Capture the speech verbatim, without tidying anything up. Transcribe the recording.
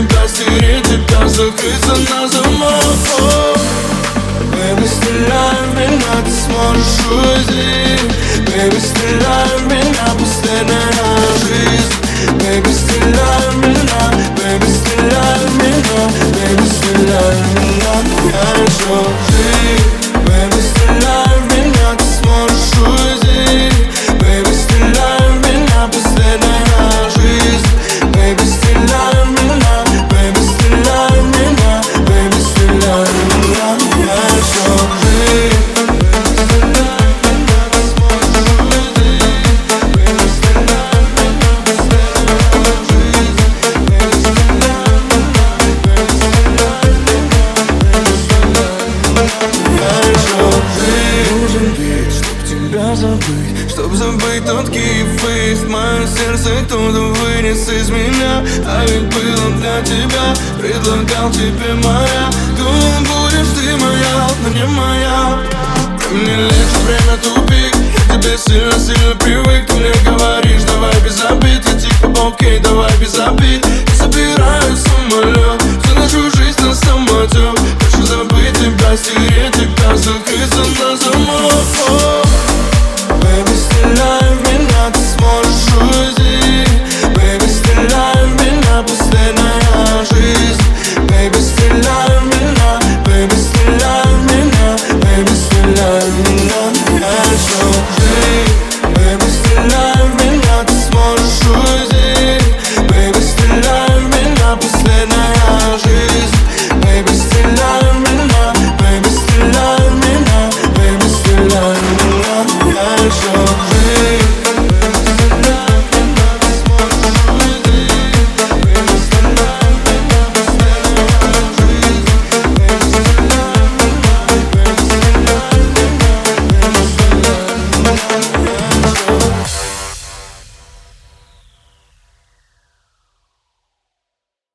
тебя, стереть тебя, закрыться на замок. Baby, стреляй в меня, ты сможешь уйти. Baby, стреляй в меня, последняя жизнь. Baby, стреляй в меня, baby, стреляй в меня, baby, стреляй в меня, я еще жив. Baby, стреляй в меня, ты сможешь уйти. Baby, стреляй в меня, последняя жизнь. Baby, стреляй в меня, baby, стреляй в меня, baby, стреляй в меня, я еще жив. Забыть, чтоб забыть тот киев-фейст. Мое сердце кто-то вынес из меня, а ведь было для тебя. Предлагал тебе моря, думал, будешь ты моя, но не моя. Ты мне лечишь, время тупик. Я к тебе сильно-сильно привык. Ты мне говоришь, давай без обид. Я типа окей, давай без обид. И собираюсь